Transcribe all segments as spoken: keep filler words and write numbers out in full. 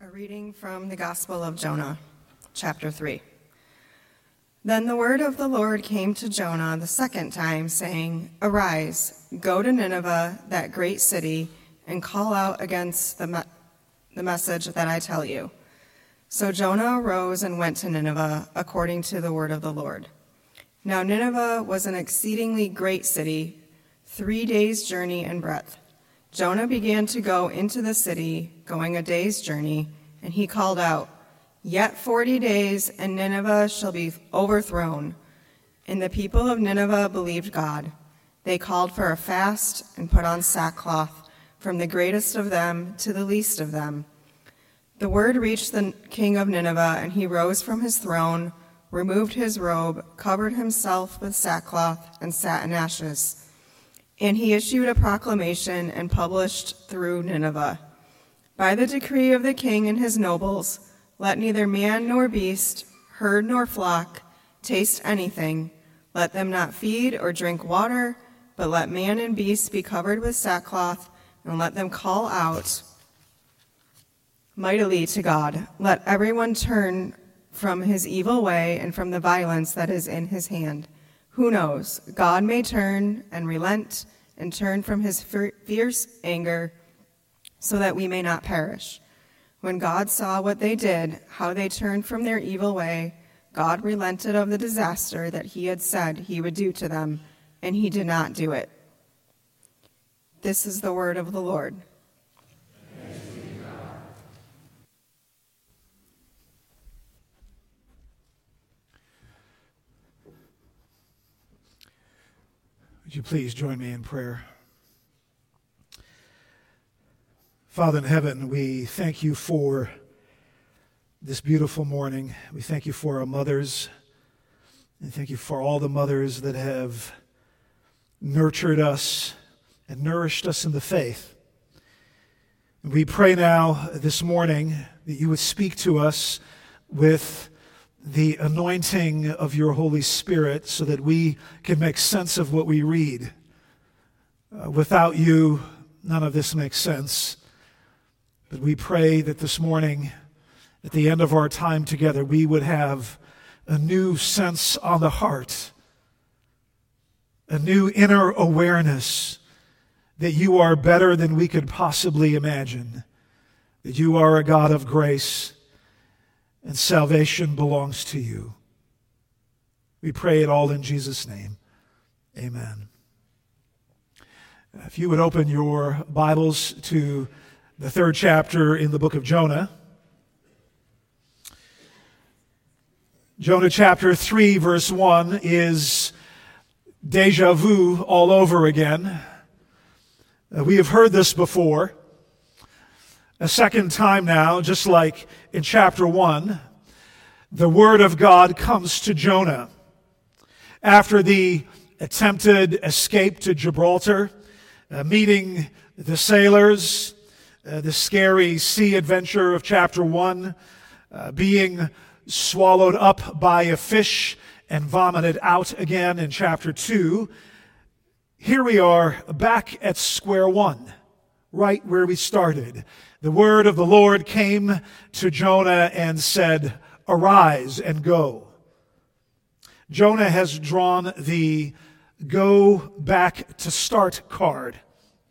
A reading from the Gospel of Jonah, chapter three. Then the word of the Lord came to Jonah the second time, saying, Arise, go to Nineveh, that great city, and call out against the, me- the message that I tell you. So Jonah arose and went to Nineveh, according to the word of the Lord. Now Nineveh was an exceedingly great city, three days' journey in breadth. Jonah began to go into the city, going a day's journey, and he called out, Yet forty days, and Nineveh shall be overthrown. And the people of Nineveh believed God. They called for a fast and put on sackcloth, from the greatest of them to the least of them. The word reached the king of Nineveh, and he rose from his throne, removed his robe, covered himself with sackcloth, and sat in ashes. And he issued a proclamation and published through Nineveh. By the decree of the king and his nobles, let neither man nor beast, herd nor flock, taste anything. Let them not feed or drink water, but let man and beast be covered with sackcloth, and let them call out mightily to God. Let everyone turn from his evil way and from the violence that is in his hand. Who knows? God may turn and relent and turn from his fierce anger, so that we may not perish. When God saw what they did, how they turned from their evil way, God relented of the disaster that he had said he would do to them, and he did not do it. This is the word of the Lord. Thanks be to God. Would you please join me in prayer? Father in heaven, we thank you for this beautiful morning. We thank you for our mothers. And thank you for all the mothers that have nurtured us and nourished us in the faith. And we pray now this morning that you would speak to us with the anointing of your Holy Spirit so that we can make sense of what we read. Uh, without you, none of this makes sense. But we pray that this morning, at the end of our time together, we would have a new sense on the heart, a new inner awareness that you are better than we could possibly imagine, that you are a God of grace, and salvation belongs to you. We pray it all in Jesus' name. Amen. If you would open your Bibles to the third chapter in the book of Jonah. Jonah chapter three, verse one is deja vu all over again. Uh, we have heard this before. A second time now, just like in chapter one, the word of God comes to Jonah. After the attempted escape to Gibraltar, uh, meeting the sailors, Uh, the scary sea adventure of chapter one, uh, being swallowed up by a fish and vomited out again in chapter two. Here we are back at square one, right where we started. The word of the Lord came to Jonah and said, Arise and go. Jonah has drawn the go back to start card.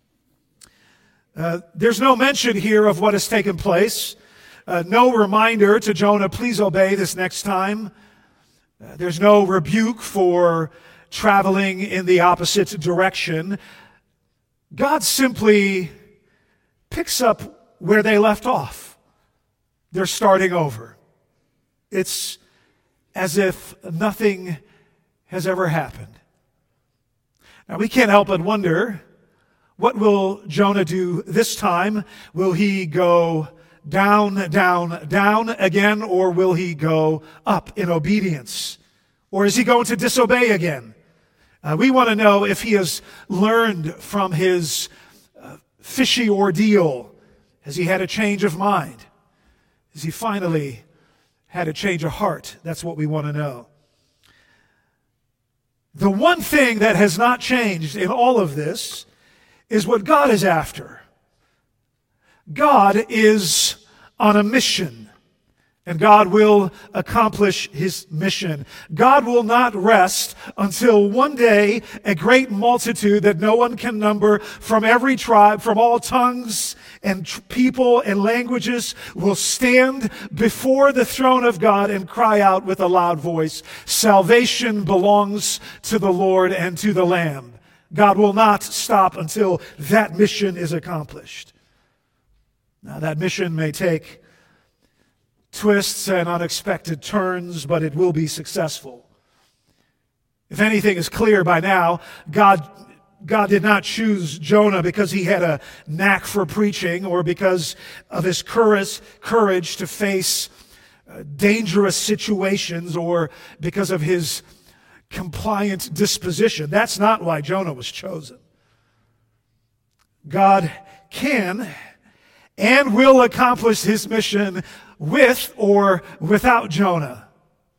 Uh, there's no mention here of what has taken place. Uh, no reminder to Jonah, please obey this next time. Uh, there's no rebuke for traveling in the opposite direction. God simply picks up where they left off. They're starting over. It's as if nothing has ever happened. Now, we can't help but wonder, what will Jonah do this time? Will he go down, down, down again, or will he go up in obedience? Or is he going to disobey again? Uh, we want to know if he has learned from his uh, fishy ordeal. Has he had a change of mind? Has he finally had a change of heart? That's what we want to know. The one thing that has not changed in all of this is what God is after. God is on a mission. And God will accomplish his mission. God will not rest until one day a great multitude that no one can number from every tribe, from all tongues and tr- people and languages will stand before the throne of God and cry out with a loud voice, "Salvation belongs to the Lord and to the Lamb." God will not stop until that mission is accomplished. Now, that mission may take twists and unexpected turns, but it will be successful. If anything is clear by now, God, God did not choose Jonah because he had a knack for preaching or because of his courage, courage to face uh, dangerous situations or because of his compliant disposition. That's not why Jonah was chosen. God can and will accomplish his mission with or without Jonah.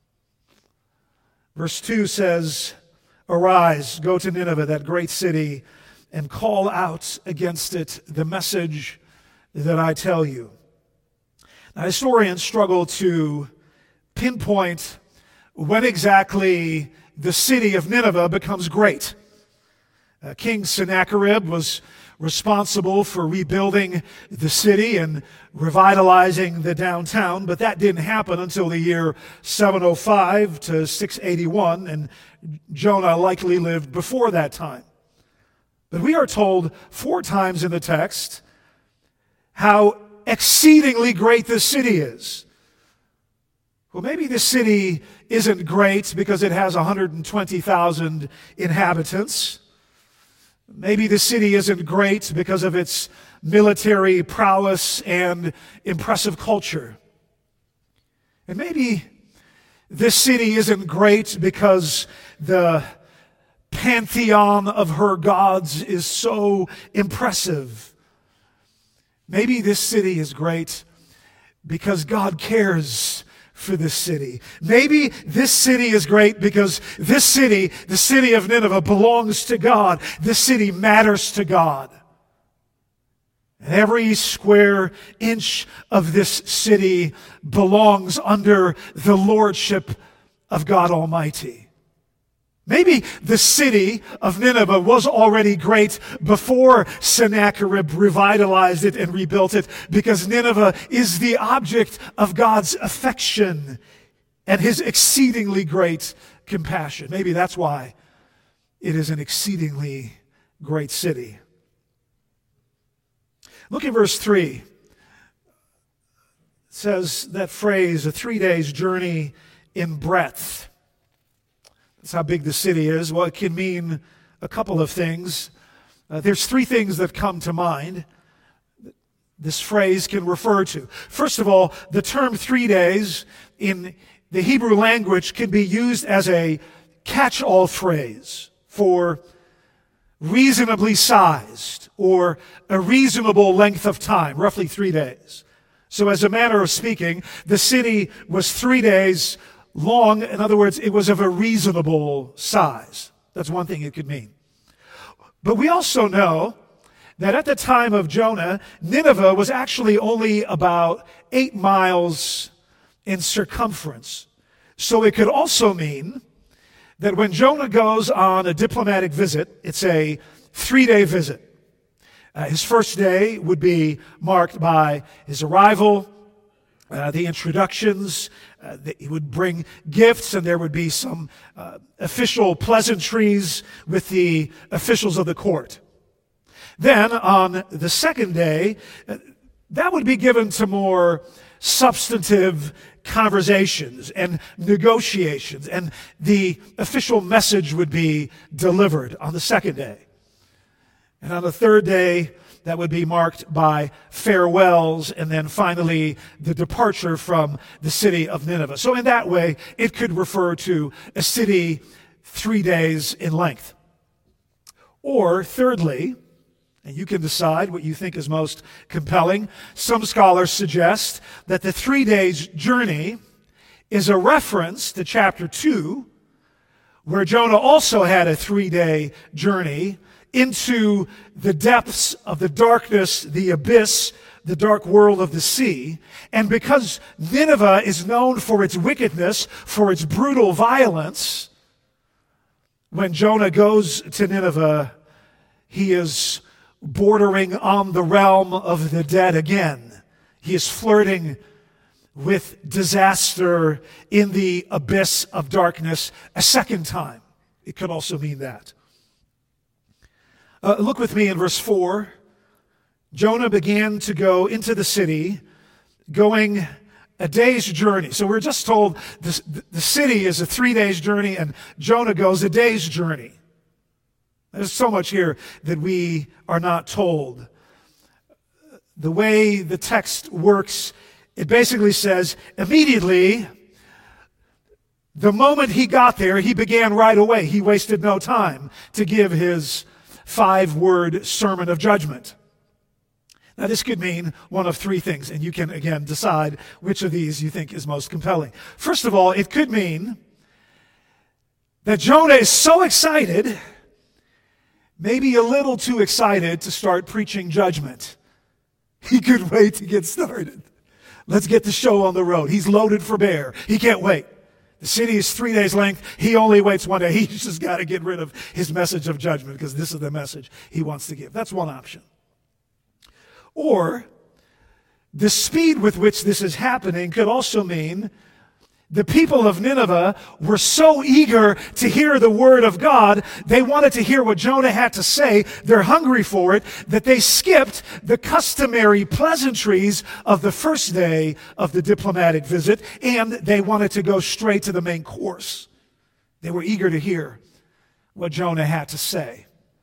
Verse two says, "Arise, go to Nineveh, that great city, and call out against it the message that I tell you." Now, historians struggle to pinpoint when exactly the city of Nineveh becomes great. Uh, King Sennacherib was responsible for rebuilding the city and revitalizing the downtown, but that didn't happen until the year seven oh five to six eighty-one, and Jonah likely lived before that time. But we are told four times in the text how exceedingly great this city is. Well, maybe this city isn't great because it has one hundred twenty thousand inhabitants. Maybe the city isn't great because of its military prowess and impressive culture. And maybe this city isn't great because the pantheon of her gods is so impressive. Maybe this city is great because God cares for this city. Maybe this city is great because this city, the city of Nineveh, belongs to God. This city matters to God. And every square inch of this city belongs under the lordship of God Almighty. Maybe the city of Nineveh was already great before Sennacherib revitalized it and rebuilt it, because Nineveh is the object of God's affection and his exceedingly great compassion. Maybe that's why it is an exceedingly great city. Look at verse three. It says that phrase, a three days journey in breadth. That's how big the city is. Well, it can mean a couple of things. Uh, there's three things that come to mind this phrase can refer to. First of all, the term three days in the Hebrew language can be used as a catch-all phrase for reasonably sized or a reasonable length of time, roughly three days. So as a manner of speaking, the city was three days long. In other words, it was of a reasonable size. That's one thing it could mean. But we also know that at the time of Jonah, Nineveh was actually only about eight miles in circumference. So it could also mean that when Jonah goes on a diplomatic visit, it's a three-day visit. Uh, his first day would be marked by his arrival, Uh, the introductions, uh, the, he would bring gifts, and there would be some uh, official pleasantries with the officials of the court. Then on the second day, uh, that would be given to more substantive conversations and negotiations, and the official message would be delivered on the second day. And on the third day, that would be marked by farewells, and then finally the departure from the city of Nineveh. So in that way, it could refer to a city three days in length. Or thirdly, and you can decide what you think is most compelling, some scholars suggest that the three days journey is a reference to chapter two, where Jonah also had a three-day journey into the depths of the darkness, the abyss, the dark world of the sea. And because Nineveh is known for its wickedness, for its brutal violence, when Jonah goes to Nineveh, he is bordering on the realm of the dead again. He is flirting with disaster in the abyss of darkness a second time. It could also mean that. Uh, look with me in verse four. Jonah began to go into the city, going a day's journey. So we're just told this, the city is a three days journey, and Jonah goes a day's journey. There's so much here that we are not told. The way the text works, it basically says, immediately, the moment he got there, he began right away. He wasted no time to give his five-word sermon of judgment. Now, this could mean one of three things, and you can, again, decide which of these you think is most compelling. First of all, it could mean that Jonah is so excited, maybe a little too excited, to start preaching judgment. He could wait to get started. Let's get the show on the road. He's loaded for bear. He can't wait. The city is three days' length. He only waits one day. He's just got to get rid of his message of judgment because this is the message he wants to give. That's one option. Or the speed with which this is happening could also mean the people of Nineveh were so eager to hear the word of God, they wanted to hear what Jonah had to say, they're hungry for it, that they skipped the customary pleasantries of the first day of the diplomatic visit, and they wanted to go straight to the main course. They were eager to hear what Jonah had to say.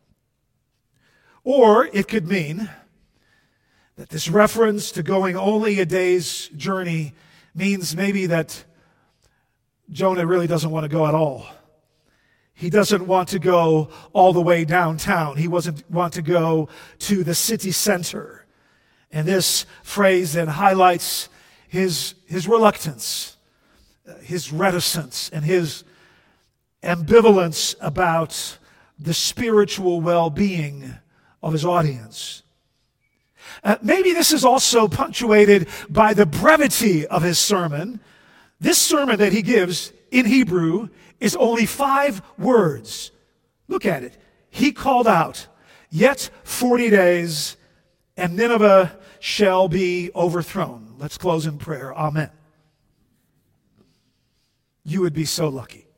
Or it could mean that this reference to going only a day's journey means maybe that Jonah really doesn't want to go at all. He doesn't want to go all the way downtown. He doesn't want to go to the city center. And this phrase then highlights his, his reluctance, his reticence, and his ambivalence about the spiritual well-being of his audience. Uh, maybe this is also punctuated by the brevity of his sermon. This sermon that he gives in Hebrew is only five words. Look at it. He called out, "Yet forty days, and Nineveh shall be overthrown." Let's close in prayer. Amen. You would be so lucky.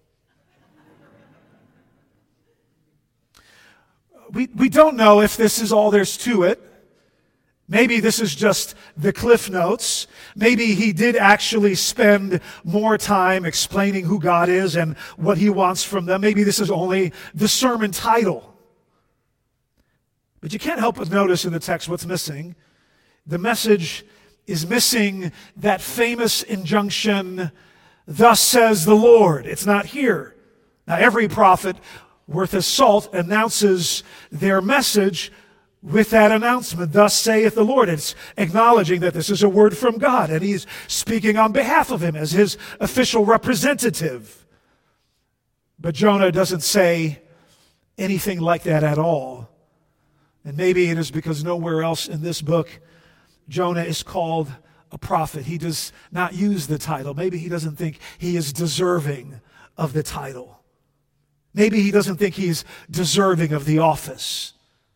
We, we don't know if this is all there's to it. Maybe this is just the Cliff Notes. Maybe he did actually spend more time explaining who God is and what he wants from them. Maybe this is only the sermon title. But you can't help but notice in the text what's missing. The message is missing that famous injunction, "Thus says the Lord." It's not here. Now, every prophet worth his salt announces their message with that announcement, "Thus saith the Lord." It's acknowledging that this is a word from God, and he's speaking on behalf of him as his official representative. But Jonah doesn't say anything like that at all. And maybe it is because nowhere else in this book Jonah is called a prophet. He does not use the title. Maybe he doesn't think he is deserving of the title. Maybe he doesn't think he's deserving of the office.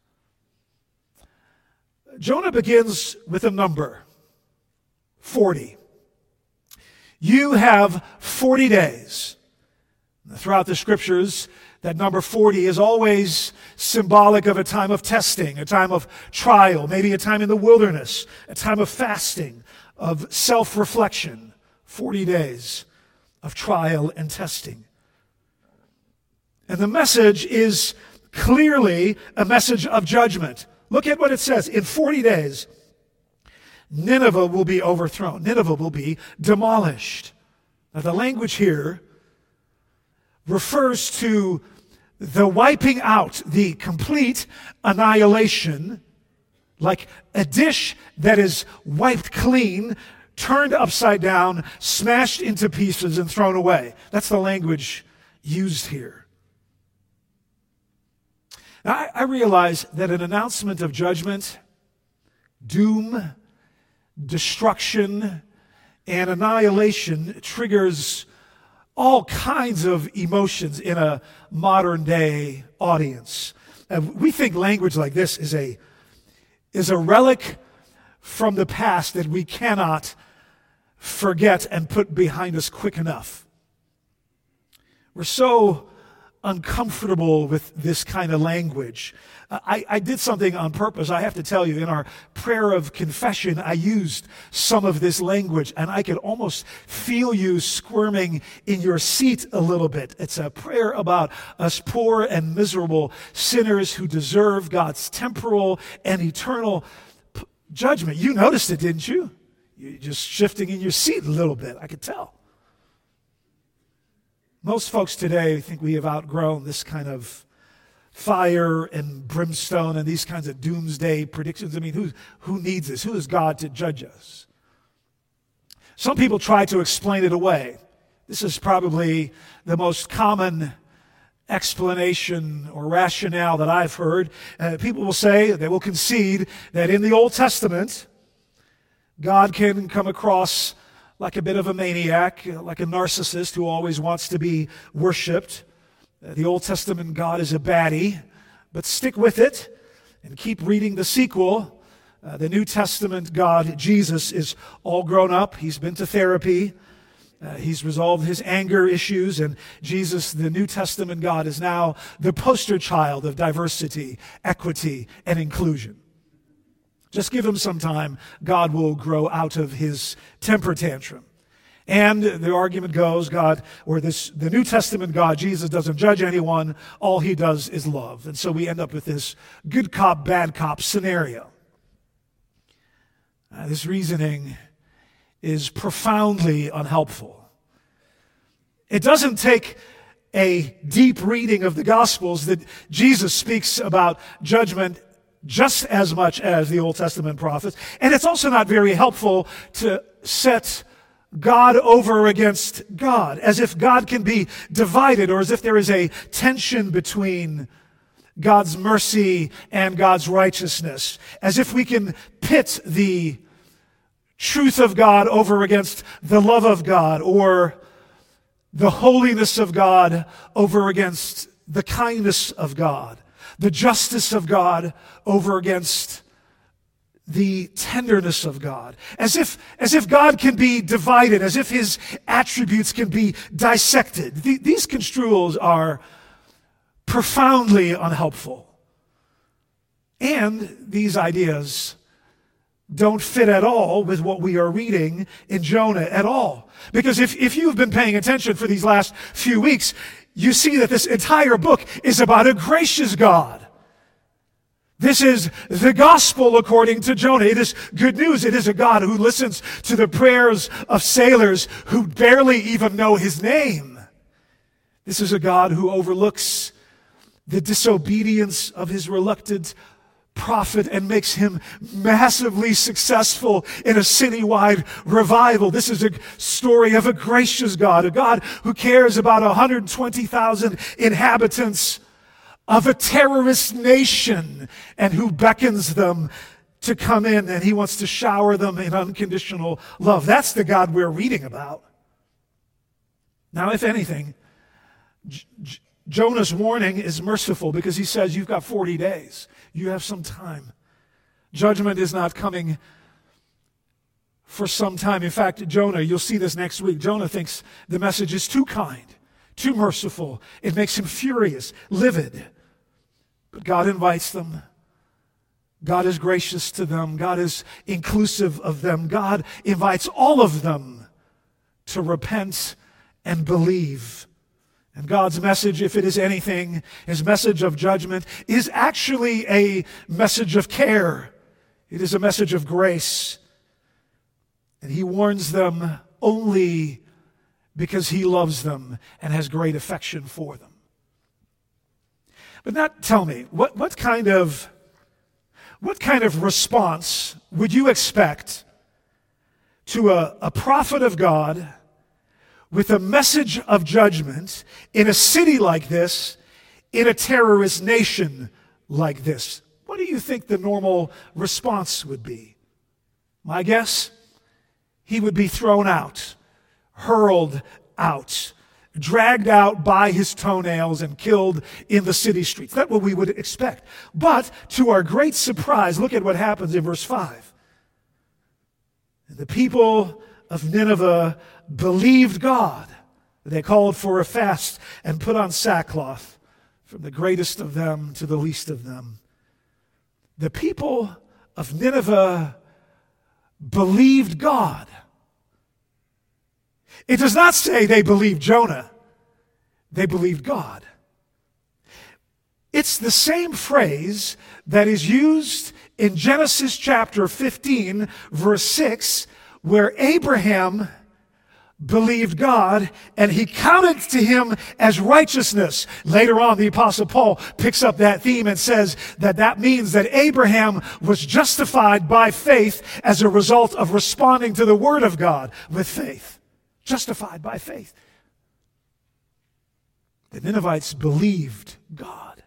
Jonah begins with a number, forty. You have forty days. Throughout the scriptures, that number forty is always symbolic of a time of testing, a time of trial, maybe a time in the wilderness, a time of fasting, of self-reflection. forty days of trial and testing. And the message is clearly a message of judgment. Look at what it says. In forty days, Nineveh will be overthrown. Nineveh will be demolished. Now, the language here refers to the wiping out, the complete annihilation, like a dish that is wiped clean, turned upside down, smashed into pieces, and thrown away. That's the language used here. Now, I, I realize that an announcement of judgment, doom, destruction, and annihilation triggers all kinds of emotions in a modern day audience. Uh, we think language like this is a is a relic from the past that we cannot forget and put behind us quick enough. We're so uncomfortable with this kind of language. Uh, I, I did something on purpose. I have to tell you, in our prayer of confession, I used some of this language, and I could almost feel you squirming in your seat a little bit. It's a prayer about us poor and miserable sinners who deserve God's temporal and eternal p- judgment. You noticed it, didn't you? You're just shifting in your seat a little bit. I could tell. Most folks today think we have outgrown this kind of fire and brimstone and these kinds of doomsday predictions. I mean, who, who needs this? Who is God to judge us? Some people try to explain it away. This is probably the most common explanation or rationale that I've heard. Uh, people will say, they will concede that in the Old Testament, God can come across like a bit of a maniac, like a narcissist who always wants to be worshipped. Uh, the Old Testament God is a baddie, but stick with it and keep reading the sequel. Uh, the New Testament God, Jesus, is all grown up. He's been to therapy. Uh, he's resolved his anger issues, and Jesus, the New Testament God, is now the poster child of diversity, equity, and inclusion. Just give him some time. God will grow out of his temper tantrum. And the argument goes, God, or this, the New Testament God, Jesus, doesn't judge anyone. All he does is love. And so we end up with this good cop, bad cop scenario. Uh, this reasoning is profoundly unhelpful. It doesn't take a deep reading of the Gospels that Jesus speaks about judgment just as much as the Old Testament prophets. And it's also not very helpful to set God over against God, as if God can be divided, or as if there is a tension between God's mercy and God's righteousness, as if we can pit the truth of God over against the love of God, or the holiness of God over against the kindness of God, the justice of God over against the tenderness of God. As if, as if God can be divided, as if his attributes can be dissected. The, these construals are profoundly unhelpful. And these ideas don't fit at all with what we are reading in Jonah at all. Because if, if you've been paying attention for these last few weeks, you see that this entire book is about a gracious God. This is the gospel according to Jonah. It is good news. It is a God who listens to the prayers of sailors who barely even know his name. This is a God who overlooks the disobedience of his reluctant prophet and makes him massively successful in a citywide revival. This is a story of a gracious God, a God who cares about one hundred twenty thousand inhabitants of a terrorist nation and who beckons them to come in, and he wants to shower them in unconditional love. That's the God we're reading about. Now, if anything, J- J- Jonah's warning is merciful because he says you've got forty days. You have some time. Judgment is not coming for some time. In fact, Jonah, you'll see this next week, Jonah thinks the message is too kind, too merciful. It makes him furious, livid. But God invites them. God is gracious to them. God is inclusive of them. God invites all of them to repent and believe. And God's message, if it is anything, his message of judgment, is actually a message of care. It is a message of grace. And he warns them only because he loves them and has great affection for them. But now tell me, what, what kind of what kind of response would you expect to a, a prophet of God with a message of judgment in a city like this, in a terrorist nation like this? What do you think the normal response would be? My guess, he would be thrown out, hurled out, dragged out by his toenails and killed in the city streets. That's what we would expect. But to our great surprise, look at what happens in verse five. The people of Nineveh believed God. They called for a fast and put on sackcloth, from the greatest of them to the least of them. The people of Nineveh believed God. It does not say they believed Jonah. They believed God. It's the same phrase that is used in Genesis chapter fifteen, verse six, where Abraham believed God, and he counted to him as righteousness. Later on, the Apostle Paul picks up that theme and says that that means that Abraham was justified by faith as a result of responding to the Word of God with faith. Justified by faith. The Ninevites believed God.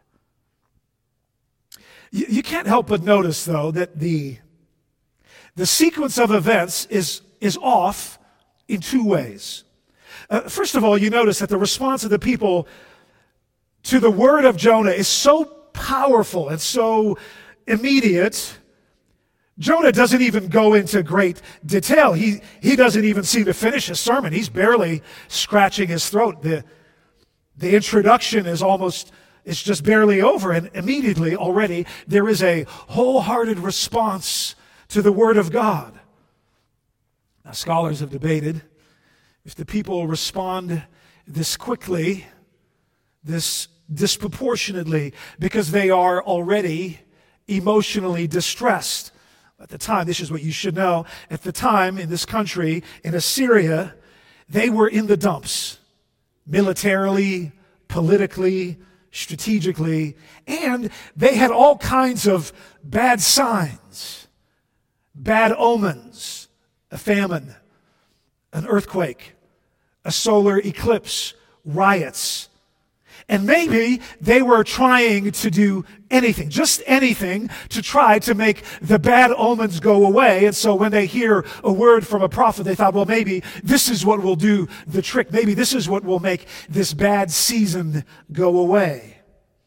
You, you can't help but notice, though, that the, the sequence of events is, is off in two ways. Uh, first of all, you notice that the response of the people to the word of Jonah is so powerful and so immediate. Jonah doesn't even go into great detail. He, he doesn't even seem to finish his sermon. He's barely scratching his throat. The, the introduction is almost, it's just barely over, and immediately already there is a wholehearted response to the word of God. Now, scholars have debated if the people respond this quickly, this disproportionately, because they are already emotionally distressed. At the time, this is what you should know, at the time in this country, in Assyria, they were in the dumps, militarily, politically, strategically, and they had all kinds of bad signs, bad omens. A famine, an earthquake, a solar eclipse, riots. And maybe they were trying to do anything, just anything, to try to make the bad omens go away. And so when they hear a word from a prophet, they thought, well, maybe this is what will do the trick. Maybe this is what will make this bad season go away.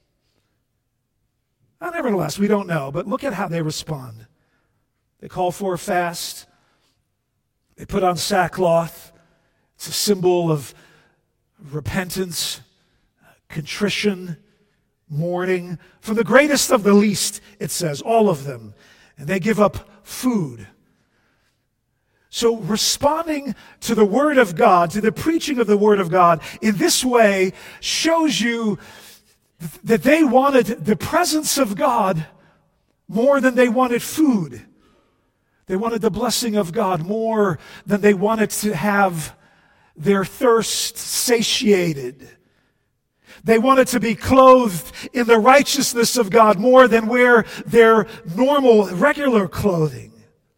Now, nevertheless, we don't know, but look at how they respond. They call for a fast. They put on sackcloth. It's a symbol of repentance, contrition, mourning. From the greatest of the least, it says, all of them. And they give up food. So responding to the Word of God, to the preaching of the Word of God, in this way shows you that they wanted the presence of God more than they wanted food. They wanted the blessing of God more than they wanted to have their thirst satiated. They wanted to be clothed in the righteousness of God more than wear their normal, regular clothing.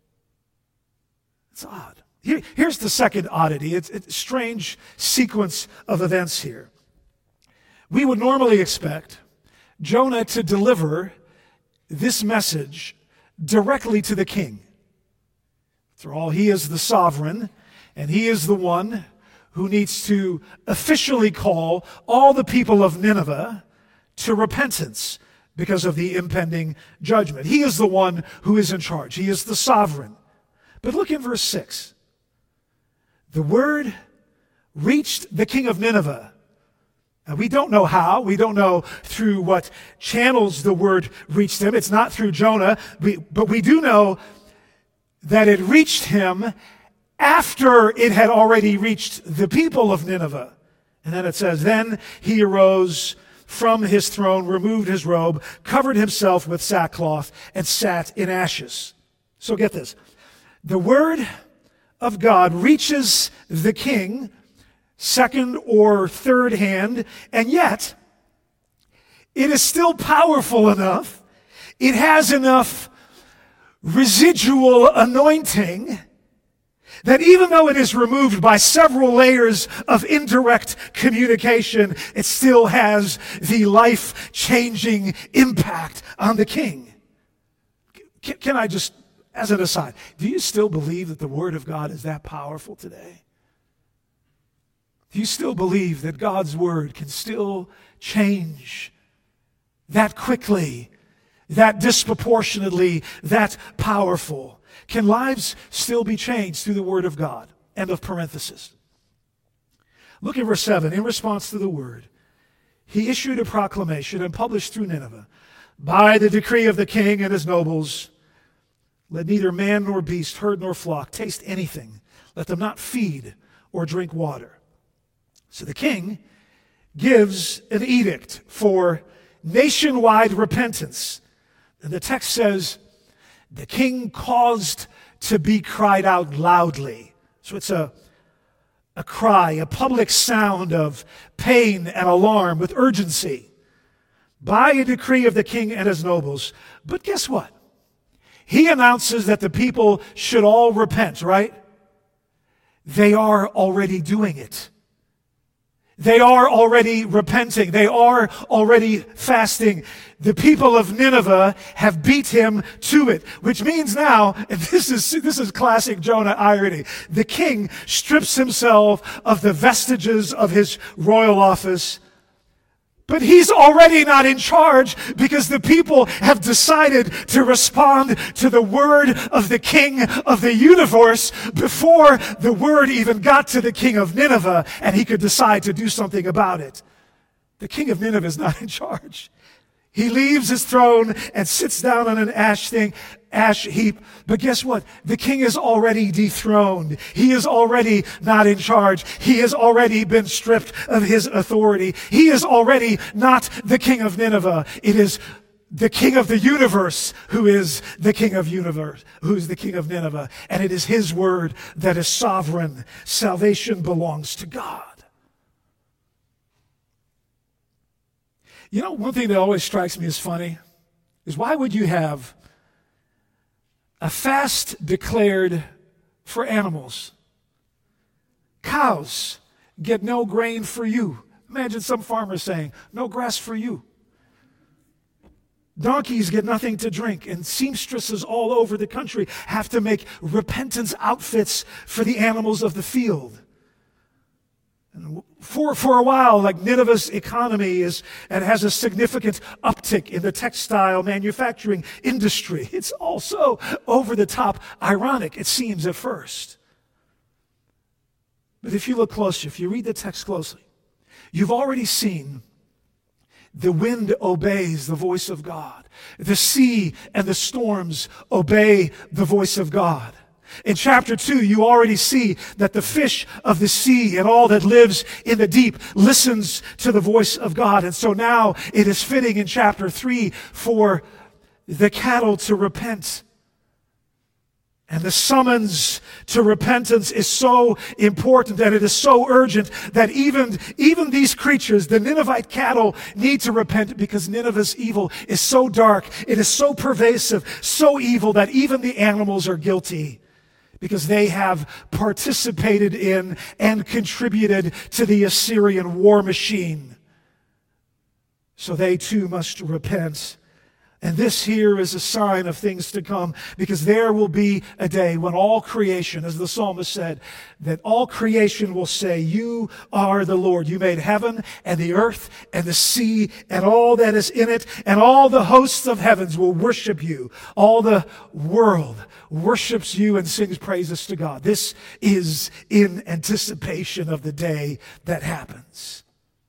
It's odd. Here, here's the second oddity. It's, it's a strange sequence of events here. We would normally expect Jonah to deliver this message directly to the king. After all, he is the sovereign, and he is the one who needs to officially call all the people of Nineveh to repentance because of the impending judgment. He is the one who is in charge. He is the sovereign. But look in verse six. The word reached the king of Nineveh. Now, we don't know how. We don't know through what channels the word reached him. It's not through Jonah. We, but we do know that it reached him after it had already reached the people of Nineveh. And then it says, then he arose from his throne, removed his robe, covered himself with sackcloth, and sat in ashes. So get this. The word of God reaches the king, second or third hand, and yet it is still powerful enough. It has enough residual anointing that even though it is removed by several layers of indirect communication, it still has the life-changing impact on the king. Can, can I just as an aside, do you still believe that the Word of God is that powerful today? Do you still believe that God's Word can still change that quickly, that disproportionately, that powerful? Can lives still be changed through the Word of God? End of parenthesis. Look at verse seven. In response to the Word, he issued a proclamation and published through Nineveh, by the decree of the king and his nobles, let neither man nor beast, herd nor flock taste anything. Let them not feed or drink water. So the king gives an edict for nationwide repentance. And the text says, the king caused to be cried out loudly. So it's a, a cry, a public sound of pain and alarm with urgency, by a decree of the king and his nobles. But guess what? He announces that the people should all repent, right? They are already doing it. They are already repenting. They are already fasting. The people of Nineveh have beat him to it, which means now, and this is, this is classic Jonah irony, the king strips himself of the vestiges of his royal office. But he's already not in charge because the people have decided to respond to the word of the king of the universe before the word even got to the king of Nineveh and he could decide to do something about it. The king of Nineveh is not in charge. He leaves his throne and sits down on an ash thing, ash heap. But guess what? The king is already dethroned. He is already not in charge. He has already been stripped of his authority. He is already not the king of Nineveh. It is the king of the universe who is the king of universe, who is the king of Nineveh. And it is his word that is sovereign. Salvation belongs to God. You know, one thing that always strikes me as funny is why would you have a fast declared for animals? Cows get no grain for you. Imagine some farmer saying, no grass for you. Donkeys get nothing to drink, and seamstresses all over the country have to make repentance outfits for the animals of the field. And for, for a while, like Nineveh's economy is and has a significant uptick in the textile manufacturing industry. It's also over the top ironic, it seems at first. But if you look closely, if you read the text closely, you've already seen the wind obeys the voice of God. The sea and the storms obey the voice of God. In chapter two, you already see that the fish of the sea and all that lives in the deep listens to the voice of God. And so now it is fitting in chapter three for the cattle to repent. And the summons to repentance is so important and it is so urgent that even, even these creatures, the Ninevite cattle, need to repent because Nineveh's evil is so dark, it is so pervasive, so evil that even the animals are guilty, because they have participated in and contributed to the Assyrian war machine. So they too must repent. And this here is a sign of things to come, because there will be a day when all creation, as the psalmist said, that all creation will say, you are the Lord. You made heaven and the earth and the sea and all that is in it, and all the hosts of heavens will worship you. All the world worships you and sings praises to God. This is in anticipation of the day that happens.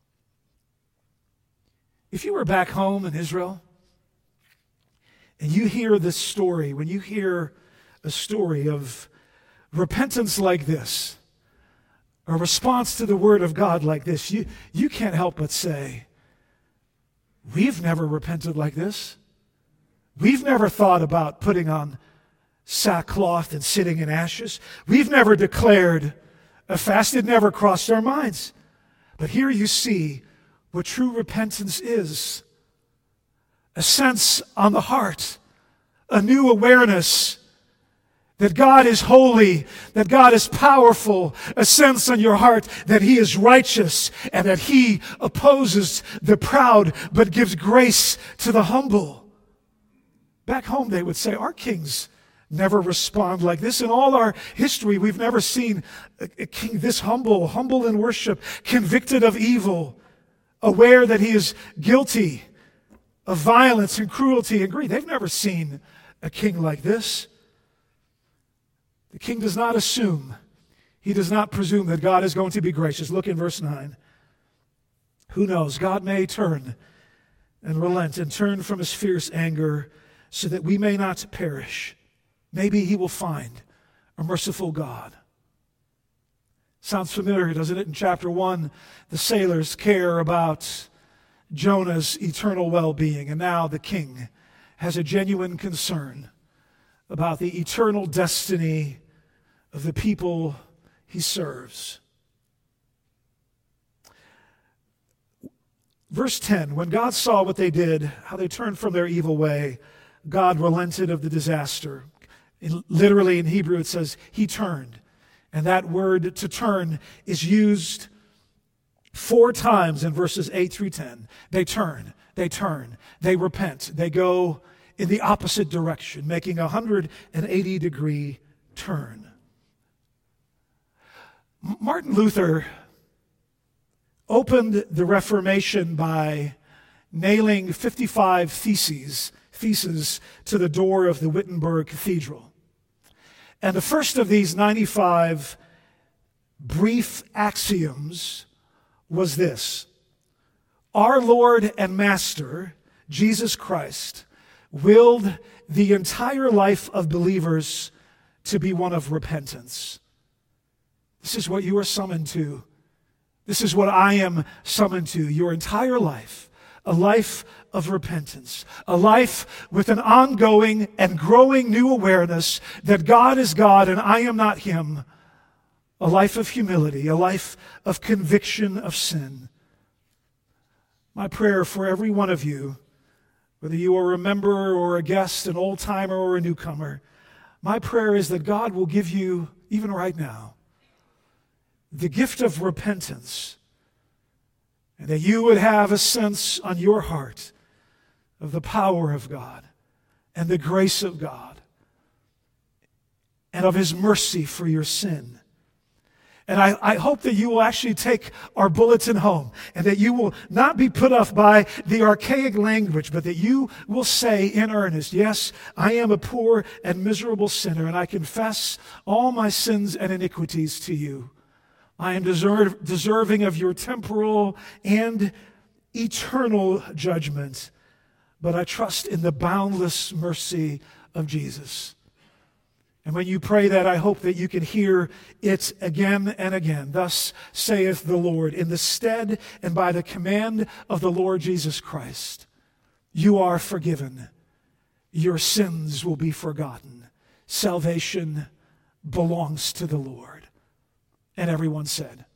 If you were back home in Israel, and you hear this story, when you hear a story of repentance like this, a response to the word of God like this, you, you can't help but say, we've never repented like this. We've never thought about putting on sackcloth and sitting in ashes. We've never declared a fast. It never crossed our minds. But here you see what true repentance is. A sense on the heart, a new awareness that God is holy, that God is powerful, a sense on your heart that He is righteous and that He opposes the proud but gives grace to the humble. Back home they would say, our king's never respond like this. In all our history, we've never seen a, a king this humble, humble in worship, convicted of evil, aware that he is guilty of violence and cruelty and greed. They've never seen a king like this. The king does not assume, he does not presume that God is going to be gracious. Look in verse nine. Who knows? God may turn and relent and turn from his fierce anger so that we may not perish. Maybe he will find a merciful God. Sounds familiar, doesn't it? In chapter one, the sailors care about Jonah's eternal well-being, and now the king has a genuine concern about the eternal destiny of the people he serves. Verse ten, when God saw what they did, how they turned from their evil way, God relented of the disaster. In, literally in Hebrew it says, he turned. And that word to turn is used four times in verses eight through ten. They turn, they turn, they repent, they go in the opposite direction, making a one hundred eighty degree turn. Martin Luther opened the Reformation by nailing fifty-five theses, theses to the door of the Wittenberg Cathedral. And the first of these ninety-five brief axioms was this: our Lord and Master, Jesus Christ, willed the entire life of believers to be one of repentance. This is what you are summoned to. This is what I am summoned to. Your entire life, a life of repentance, a life with an ongoing and growing new awareness that God is God and I am not him, a life of humility, a life of conviction of sin. My prayer for every one of you, whether you are a member or a guest, an old-timer or a newcomer, my prayer is that God will give you, even right now, the gift of repentance, and that you would have a sense on your heart of the power of God and the grace of God and of his mercy for your sin. And I, I hope that you will actually take our bulletin home and that you will not be put off by the archaic language, but that you will say in earnest, yes, I am a poor and miserable sinner, and I confess all my sins and iniquities to you. I am deserve, deserving of your temporal and eternal judgment, but I trust in the boundless mercy of Jesus. And when you pray that, I hope that you can hear it again and again. Thus saith the Lord, in the stead and by the command of the Lord Jesus Christ, you are forgiven. Your sins will be forgotten. Salvation belongs to the Lord. And everyone said,